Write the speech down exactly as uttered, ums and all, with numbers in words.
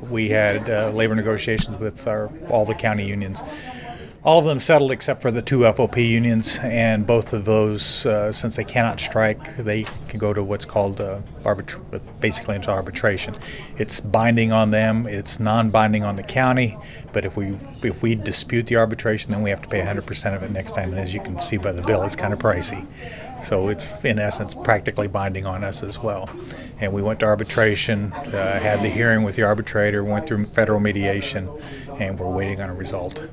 we had uh, labor negotiations with our, all the county unions. All of them settled except for the two F O P unions, and both of those, uh, since they cannot strike, they can go to what's called uh, arbitra- basically into arbitration. It's binding on them, it's non-binding on the county, but if we if we dispute the arbitration, then we have to pay one hundred percent of it next time, and as you can see by the bill, it's kind of pricey. So it's, in essence, practically binding on us as well. And we went to arbitration, uh, had the hearing with the arbitrator, went through federal mediation, and we're waiting on a result.